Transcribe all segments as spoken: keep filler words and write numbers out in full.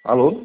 Alô?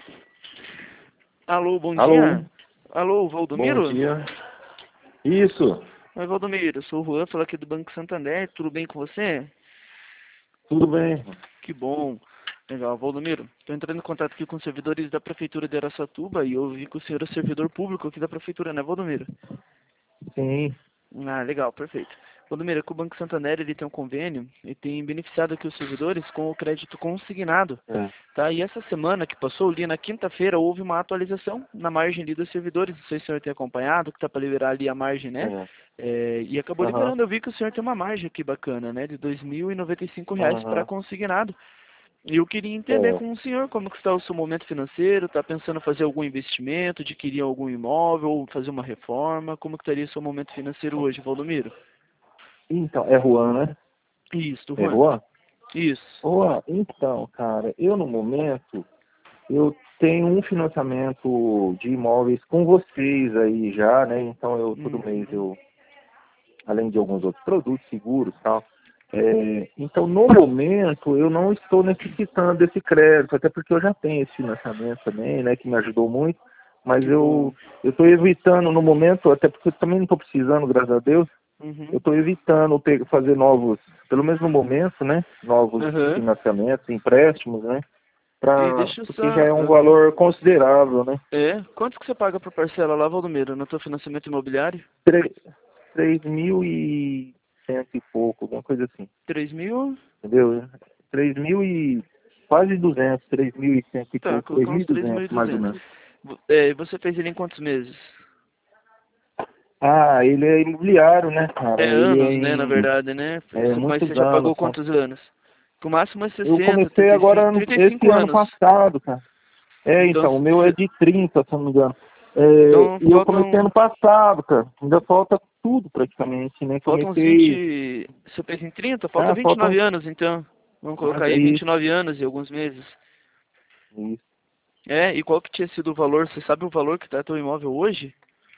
Alô, bom Alô? dia. Alô, Bom Valdomiro? dia. Isso, Oi, Valdomiro, eu sou o Juan, falo aqui do Banco Santander, tudo bem com você? tudo bem? Que bom. Legal, Valdomiro, estou entrando em contato aqui com os servidores da Prefeitura de Araçatuba e eu vi que o senhor é servidor público aqui da Prefeitura, né, Valdomiro? Sim. Ah, legal, perfeito. Valdomiro, é que o Banco Santander ele tem um convênio e tem beneficiado aqui os servidores com o crédito consignado. É. Tá? E essa semana que passou, ali na quinta-feira, houve uma atualização na margem ali dos servidores. Não sei se o senhor tem acompanhado, que está para liberar ali a margem, né? É. É, e acabou Aham. liberando. Eu vi que o senhor tem uma margem aqui bacana, né? De dois mil e noventa e cinco reais para Aham. consignado. E eu queria entender É. com o senhor como que está o seu momento financeiro. Está pensando em fazer algum investimento, adquirir algum imóvel, ou fazer uma reforma? Como que estaria o seu momento financeiro hoje, Valdomiro? Então, é Juan, né? Isso, É Juan. Juan? Isso. Juan, então, cara, eu no momento, eu tenho um financiamento de imóveis com vocês aí já, né? Então, eu todo mês, Uhum. eu, além de alguns outros produtos, seguros e tal, é, então, no momento, eu não estou necessitando desse crédito, até porque eu já tenho esse financiamento também, né, que me ajudou muito, mas Que bom. eu eu estou evitando no momento, até porque eu também não estou precisando, graças a Deus, eu Uhum. estou evitando pe- fazer novos, pelo menos no momento, né, novos Aham. financiamentos, empréstimos, né, E pra, deixa eu só... porque já é um Aham. valor considerável, né, É? Quanto que você paga por parcela lá, Valdomiro, no teu financiamento imobiliário? três, três mil e cento e pouco, alguma coisa assim. Três mil? Entendeu? Três mil e quase duzentos, três mil e cento e Tá, pouco, três colocar mil e uns três mil e duzentos mais ou duzentos. menos. Vo- É, você fez ele em quantos meses? Ah, ele é imobiliário, né, É cara? Ele é anos, né, na em verdade, né? é, Você- Mas você muitos já pagou anos. São, quantos anos? O máximo é eu sessenta, comecei trinta e agora cinco, ano, trinta e esse cinco ano anos. passado, cara. É, Então, então, o meu é cê- de trinta, se eu não me engano. É, então e eu comecei faltam, ano passado, cara. Ainda falta tudo praticamente, né? faltam uns Comecei. vinte... Você fez em trinta? Falta Ah, vinte e faltam. nove anos, então. Vamos colocar Mas é aí vinte e isso. nove anos e alguns meses. Isso. É, e qual que tinha sido o valor? Você sabe o valor que está teu imóvel hoje?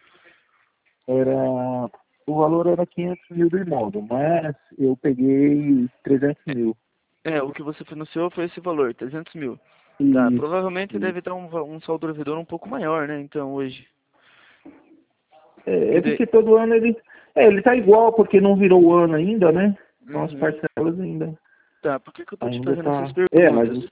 Era. O valor era quinhentos mil do imóvel, mas eu peguei trezentos mil. É, o que você financiou foi esse valor, trezentos mil. Tá, Isso, provavelmente deve isso. estar um, va- um saldo devedor um pouco maior, né, então, hoje. É, Que é de... porque todo ano ele. É, ele tá igual, porque não virou o ano ainda, né? Então as Uhum. parcelas ainda. Tá, por que que eu tô te Ainda fazendo essas tá. É, mas. perguntas?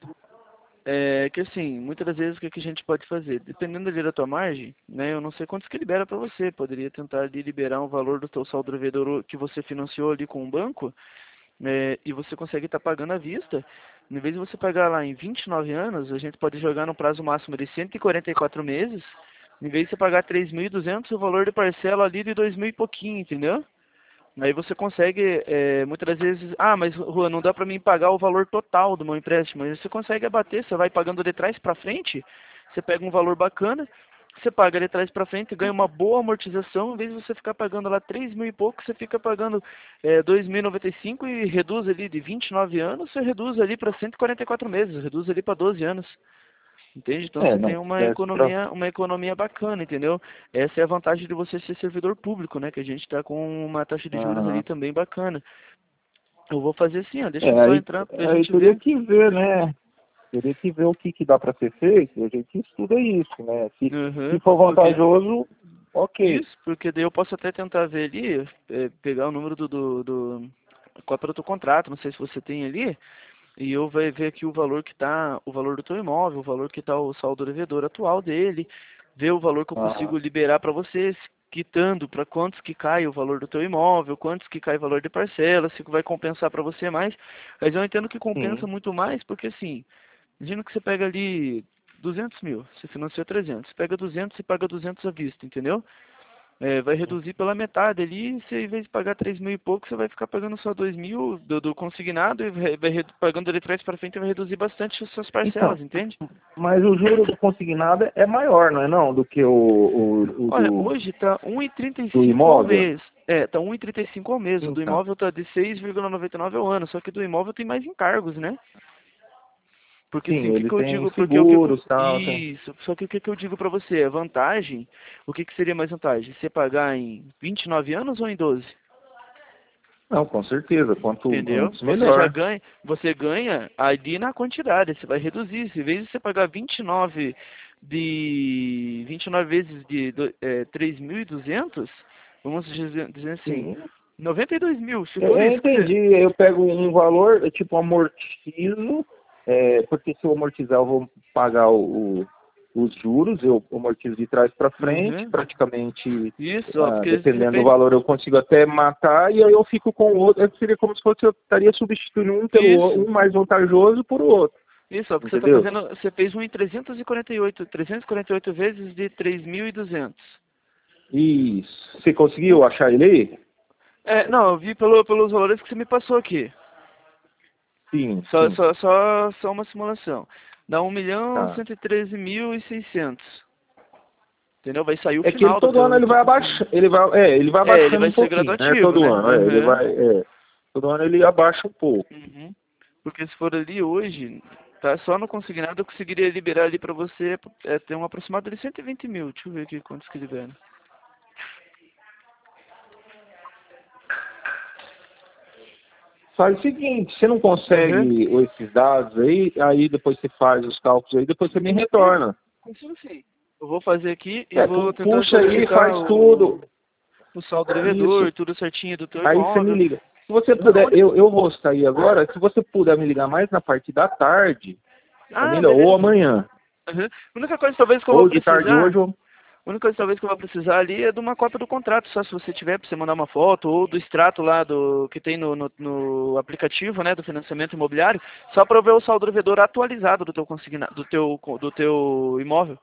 É que assim, muitas das vezes o que que a gente pode fazer? Dependendo ali da tua margem, né, eu não sei quantos que libera pra você, poderia tentar ali liberar um valor do teu saldo devedor que você financiou ali com o banco, é, e você consegue estar pagando à vista. Em vez de você pagar lá em vinte e nove anos, a gente pode jogar no prazo máximo de cento e quarenta e quatro meses, em vez de você pagar três mil e duzentos, o valor de parcela ali de dois mil e pouquinho, entendeu? Aí você consegue, é, muitas das vezes, ah, mas Juan, não dá para mim pagar o valor total do meu empréstimo. Aí você consegue abater, você vai pagando de trás para frente, você pega um valor bacana, você paga de trás para frente, ganha uma boa amortização, em vez de você ficar pagando lá três mil e pouco, você fica pagando é, dois mil e noventa e cinco e reduz ali de vinte e nove anos, você reduz ali para cento e quarenta e quatro meses, reduz ali para doze anos. Entende? Então É, você não, tem se uma desse pra. economia, uma economia bacana, entendeu? Essa é a vantagem de você ser servidor público, né? Que a gente está com uma taxa de juros ali Aham. também bacana. Eu vou fazer assim, ó, deixa eu É, só aí, entrar pra aí gente teria ver. que ver, né? Teria que ver o que, que dá para ser feito, e a gente estuda isso, né? Se, se Uhum, for porque vantajoso, ok. isso, porque daí eu posso até tentar ver ali, é, pegar o número do, do, do cópia do teu contrato, não sei se você tem ali, e eu vai ver aqui o valor que tá, o valor do teu imóvel, o valor que tá o saldo devedor atual dele, ver o valor que eu Aham. consigo liberar para vocês, quitando para quantos que cai o valor do teu imóvel, quantos que cai o valor de parcela, se vai compensar para você mais. Mas eu entendo que compensa Sim. muito mais, porque assim, imagina que você pega ali duzentos mil, você financia trezentos, você pega duzentos e paga duzentos à vista, entendeu? É, vai reduzir pela metade ali, você, em vez de pagar três mil e pouco, você vai ficar pagando só dois mil do, do consignado e vai, vai redu- pagando de trás para frente vai reduzir bastante as suas Então, parcelas, entende? mas o juro do consignado é maior, não é não? Do que o, o, o Olha, do, hoje tá um e trinta e do cinco ao imóvel? mês. É, tá um e trinta e cinco ao mês. O do Então. imóvel tá de seis vírgula noventa e nove ao ano, só que do imóvel tem mais encargos, né? Porque assim, Sim, o que ele que eu tem digo, porque o que que eu- seguros e tal. Tem. isso, só que o que que eu digo pra você, a vantagem, o que que seria mais vantagem? Você pagar em vinte e nove anos ou em doze? Não, com certeza. Quanto Entendeu? antes, Você melhor. já ganha, você ganha ali na quantidade, você vai reduzir. Se em vez de você pagar vinte e nove de vinte e nove vezes de do- é, três mil e duzentos, vamos dizer, dizer assim, Sim. noventa e dois mil, se Eu, for eu isso que você... entendi. Eu pego um valor, é tipo, amortizo, é, porque se eu amortizar, eu vou pagar o, o- os juros, eu amortizo de trás para frente, Uhum. praticamente, Isso, ó, ah, porque você dependendo do fez valor, eu consigo até matar, e aí eu fico com o outro. É, seria como se fosse eu estaria substituindo um pelo outro, isso, um mais vantajoso por o outro. isso, ó, porque você está Entendeu? fazendo, você fez um em trezentos e quarenta e oito, trezentos e quarenta e oito vezes de três mil e duzentos. Isso. Você conseguiu achar ele aí? É, não, eu vi pelo, pelos valores que você me passou aqui. Sim, Só, sim. só, só, só uma simulação. Dá um milhão Tá. cento e treze mil e seiscentos. Entendeu? Vai sair o É que ele final do todo ano teu, ele do vai teu consumo. abaixar, ele vai, é, ele vai É, ele abaixando vai um ser pouquinho, né? gradativo, Todo né? ano, é, ele Uhum. vai, é, todo ano ele abaixa um pouco. Uhum. Porque se for ali hoje, tá só no consignado eu conseguiria liberar ali pra você, é, ter um aproximado de cento e vinte mil. Deixa eu ver aqui quantos que libera. Faz o seguinte, você não Uhum. consegue esses dados aí, aí depois você faz os cálculos aí, depois você me retorna. Consigo sim. Eu vou fazer aqui e É, vou pu- tentar puxa aí, solicitar faz o, tudo. o saldo Isso. devedor, tudo certinho do teu Aí você me imóvel. liga. Se você Uhum. puder, Onde- eu, eu vou sair agora, se você puder me ligar mais na parte da tarde, é Ah, melhor, ou beleza. amanhã, Uhum. A única coisa talvez que eu vou ou de tarde hoje, precisar, ou... a única coisa talvez que eu vou precisar ali é de uma cópia do contrato, só se você tiver para você mandar uma foto ou do extrato lá do que tem no, no, no aplicativo, né, do financiamento imobiliário, só para eu ver o saldo devedor atualizado do teu consigna, do teu do teu imóvel,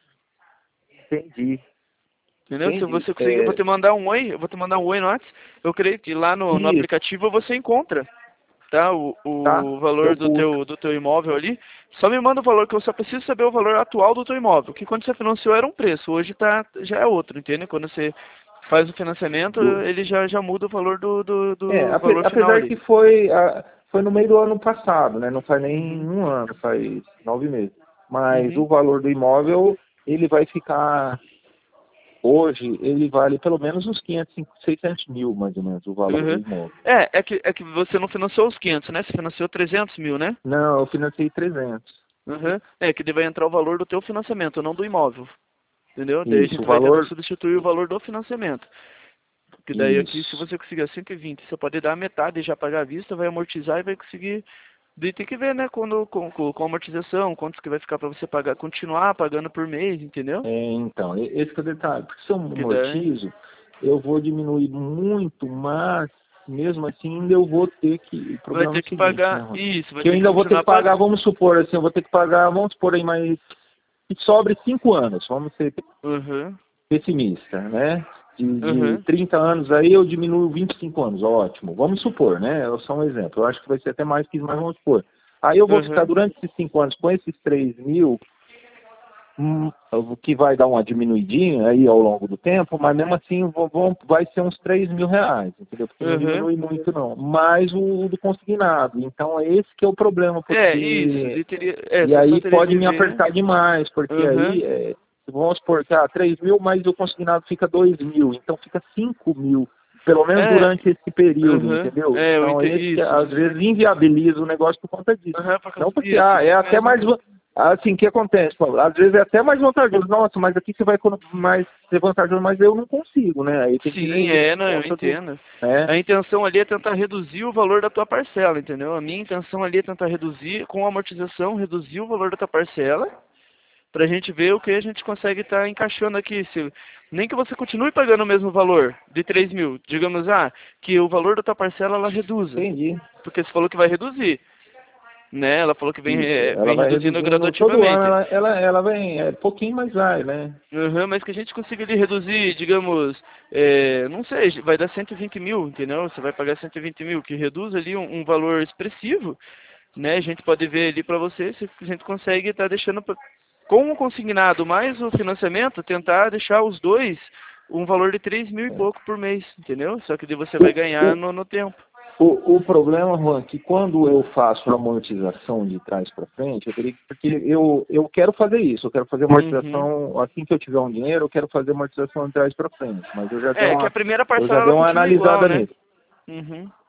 Entendi, entendeu? Se entendi. você conseguir, eu vou É, te mandar um oi, eu vou te mandar um oi no WhatsApp. Eu creio que lá no, no isso, aplicativo você encontra, tá? O, tá? o Eu valor do busco. teu, do teu imóvel ali. Só me manda o valor, que eu só preciso saber o valor atual do teu imóvel. Que quando você financiou era um preço, hoje tá, já é outro, entende? Quando você faz o financiamento, Do, ele já, já muda o valor do, do, é, do ape- valor final apesar ali. que foi, ah, foi no meio do ano passado, né? Não faz nem Uhum. um ano, faz nove meses. Mas o Uhum. valor do imóvel, ele vai ficar, hoje, ele vale pelo menos uns quinhentos, seiscentos mil, mais ou menos, o valor do Uhum. imóvel. É, é que, é que você não financiou os quinhentos, né? Você financiou trezentos mil, né? Não, eu financei trezentos. Uhum. É que daí vai entrar o valor do teu financiamento, não do imóvel. Entendeu? Daí a Isso, o gente vai tentar valor, substituir o valor do financiamento. Que daí aqui, se isso. você conseguir cento e vinte, você pode dar a metade e já pagar à vista, vai amortizar e vai conseguir. Daí tem que ver, né, quando, com, com, com amortização, quanto que vai ficar para você pagar, continuar pagando por mês, entendeu? É, então, e- esse que é o detalhe. Porque se eu Que daí amortizo, eu vou diminuir muito, mas mesmo assim ainda eu vou ter que. O vai problema é ter o que seguinte, né, pagar Rony? isso, vai Que eu ter que ainda vou ter continuar que pagar, pagando. vamos supor assim, eu vou ter que pagar, vamos supor aí, mais que sobre cinco anos, vamos ser Uhum, pessimista, né? De, de uhum, trinta anos aí eu diminuo vinte e cinco anos, ótimo. Vamos supor, né? É só um exemplo. Eu acho que vai ser até mais que isso, mas vamos supor. Aí eu vou ficar uhum. durante esses cinco anos com esses três mil, hum, o que vai dar uma diminuidinha aí ao longo do tempo, mas mesmo assim vão, vão- vai ser uns três mil reais, entendeu? Porque não Uhum. diminui muito não. Mais o, o do consignado. Então é esse que é o problema, É, isso, porque ele teria, é, e você só aí teria pode que me ver. apertar demais, porque Uhum. aí é, vamos supor que ah, três mil, mas o consignado fica dois mil, então fica cinco mil. Pelo menos É, durante esse período, uhum. entendeu? É, eu Então, esse entendi que isso. às vezes inviabiliza o negócio por conta disso. Uhum, por Não causa porque, disso, ah, é isso até mesmo. mais. Assim, o que acontece? Paulo? Às vezes é até mais vantajoso. Nossa, mas aqui você vai econo- mais ser vantajoso, mas eu não consigo, né? Aí tem que ver Sim, isso é, por não, eu conta do. entendo. Né? A intenção ali é tentar reduzir o valor da tua parcela, entendeu? A minha intenção ali é tentar reduzir, com a amortização, reduzir o valor da tua parcela, pra gente ver o que a gente consegue estar encaixando aqui. Se, nem que você continue pagando o mesmo valor, de três mil, digamos, ah, que o valor da tua parcela ela reduza. Entendi. Porque você falou que vai reduzir, né? Ela falou que vem, Isso. eh, Ela vem vai reduzindo reduzindo todo ano, gradativamente. ela, ela, ela vem, é pouquinho, mas vai, né? Uhum, mas que a gente consiga ali reduzir, digamos, é, não sei, vai dar cento e vinte mil, entendeu? Você vai pagar cento e vinte mil, que reduz ali um, um valor expressivo, né? A gente pode ver ali para você se a gente consegue estar deixando, pra- com o consignado mais o financiamento, tentar deixar os dois um valor de três mil e pouco por mês, entendeu? Só que daí você vai O, ganhar o, no, no tempo. O, o problema, Juan, é que quando eu faço a amortização de trás para frente, eu teria que, porque eu, eu quero fazer isso, eu quero fazer Uhum. amortização, assim que eu tiver um dinheiro, eu quero fazer amortização de trás para frente, mas eu já dei É, que a uma, primeira eu já parcela dei ela uma continua igual, analisada né? nisso. Uhum.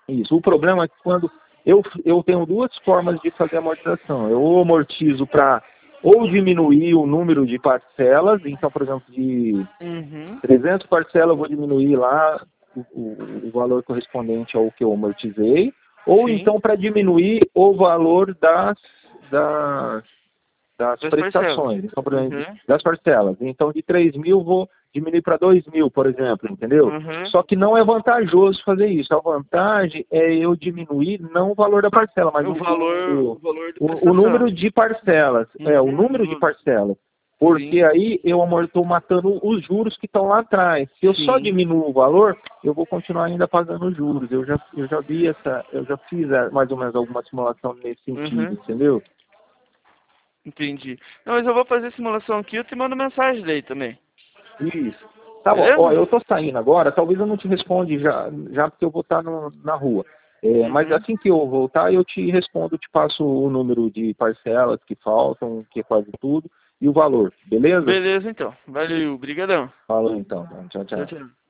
Isso. O problema é que quando eu, eu tenho duas formas de fazer amortização. Eu ou amortizo para ou diminuir o número de parcelas, então, por exemplo, de Uhum. trezentas parcelas eu vou diminuir lá o, o, o valor correspondente ao que eu amortizei, ou Sim. então para diminuir o valor das, das, das Das prestações, parcelas. então, por exemplo, Uhum. das parcelas. Então, de três mil vou diminuir para dois mil, por exemplo, entendeu? Uhum. Só que não é vantajoso fazer isso. A vantagem é eu diminuir não o valor da parcela, mas O o, valor, o o, valor de o, o prestação. número de parcelas. É, o Uhum. número de parcelas. Porque Sim. aí eu estou matando os juros que estão lá atrás. Se eu só Sim. diminuo o valor, eu vou continuar ainda pagando os juros. Eu já, eu já vi essa, eu já fiz é, mais ou menos alguma simulação nesse sentido, Uhum. entendeu? Entendi. Não, mas eu vou fazer a simulação aqui, eu te mando mensagem daí também. Isso. Tá bom. Ó, Beleza? eu tô saindo agora, talvez eu não te responda já, já porque eu vou estar no, na rua. É, mas Uhum. assim que eu voltar, eu te respondo, te passo o número de parcelas que faltam, que é quase tudo, e o valor, beleza? Beleza, então. Valeu, brigadão. Falou então. Tchau, Tchau, tchau. tchau.